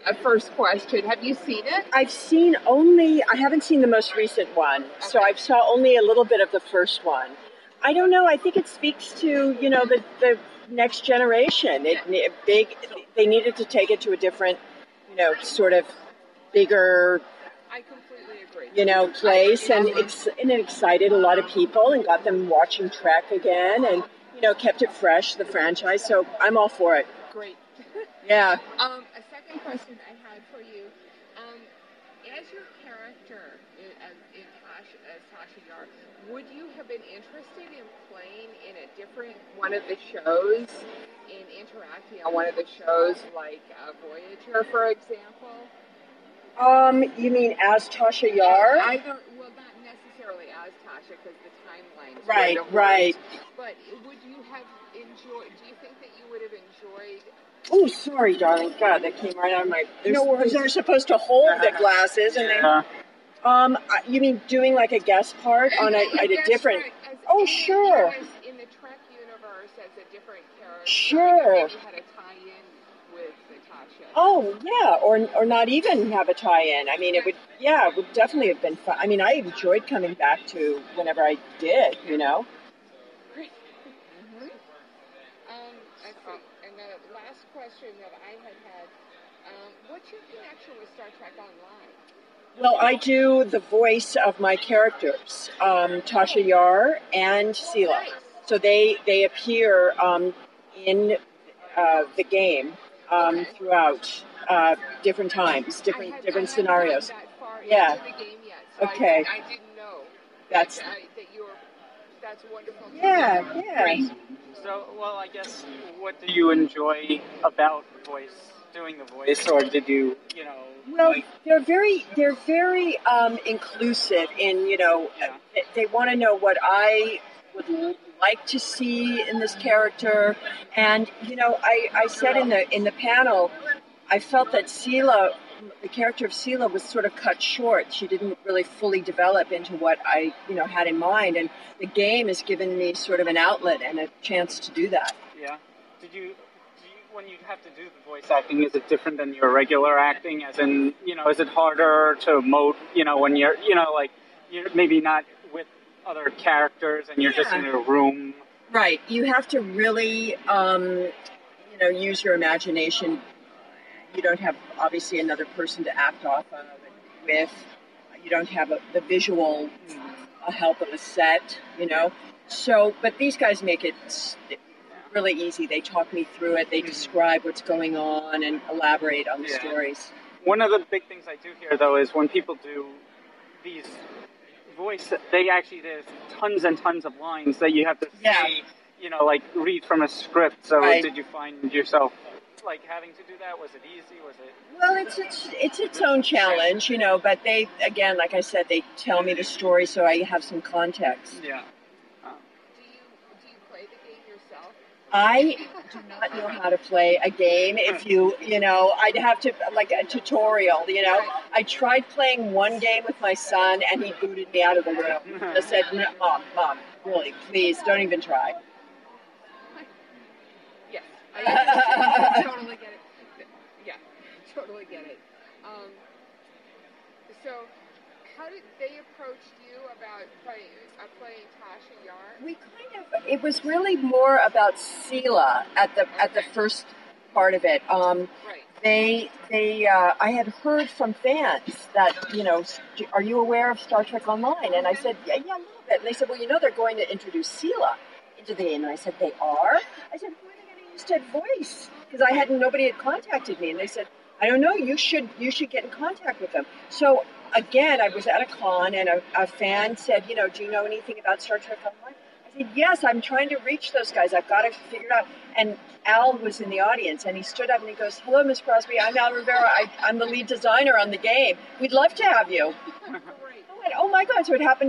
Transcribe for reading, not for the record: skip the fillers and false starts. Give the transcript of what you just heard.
a first question. Have you seen it? I haven't seen the most recent one, so I saw only a little bit of the first one. I don't know. I think it speaks to, the next generation. They needed to take it to a different, sort of bigger, I completely agree. place, and it excited a lot of people and got them watching Trek again, and kept it fresh, the franchise. So I'm all for it. Great. Yeah. A second question I had for you. As your character as Tasha Yar, would you have been interested in playing in a different one of the shows, in interacting on one of the shows like Voyager, for example? You mean as Tasha Yar? Well, not necessarily as Tasha, because the timelines. Right. But would you have enjoyed? Do you think that you would have enjoyed? Oh, sorry, darling. God, that came right out of my. No worries. They're supposed to hold the glasses, and they. You mean doing like a guest part on a different? Sure. In the Trek universe, as a different character. Sure. Maybe had a tie-in with Natasha. Oh yeah, or not even have a tie-in. I mean, it would definitely have been fun. I mean, I enjoyed coming back to whenever I did. Great. And the last question that I had, what's your connection with Star Trek Online? Well, I do the voice of my characters, Tasha Yar and Sela. Nice. So they appear in the game throughout different times, different scenarios. I haven't gotten that far Yeah. into the game yet, so Okay. I didn't know That's that's wonderful. yeah. Great. So, well, I guess, what do you enjoy about doing the voice, or did you, Well, they're very inclusive in, they want to know what I would like to see in this character. And, I said in the panel, I felt that the character of Sela was sort of cut short. She didn't really fully develop into what I, had in mind. And the game has given me sort of an outlet and a chance to do that. Yeah. When you have to do the voice acting, is it different than your regular acting? As in, is it harder to emote, when you're, you're maybe not with other characters and you're just in a room? Right. You have to really, use your imagination. You don't have, obviously, another person to act off of it with. You don't have the visual help of a set, So, but these guys make it really easy. They talk me through it. They describe what's going on and elaborate on the stories. One of the big things I do hear, though, is when people do these there's tons and tons of lines that you have to say, read from a script. So Did you find yourself having to do that? Was it easy? Was it? Well, it's its own challenge, but they, again, like I said, they tell me the story so I have some context. Yeah. Do you play the game yourself? I do not know how to play a game. If I'd have to, like a tutorial, I tried playing one game with my son and he booted me out of the room. I said, no, Mom, really, please, don't even try. Yes, I totally get it. Yeah, totally get it. So, how did they approach you about playing Tasha Yar? It was really more about Sela at the first part of it. Right. I had heard from fans that, are you aware of Star Trek Online? And I said, yeah, a little bit. And they said, well, they're going to introduce Sela into the game. And I said, they are? I said, who are they going to use that voice? Because nobody had contacted me. And they said, I don't know, you should get in contact with them. So again, I was at a con and a fan said, do you know anything about Star Trek Online? I said, yes, I'm trying to reach those guys. I've got to figure it out. And Al was in the audience and he stood up and he goes, hello, Miss Crosby. I'm Al Rivera. I'm the lead designer on the game. We'd love to have you. I went, oh my God. So it happened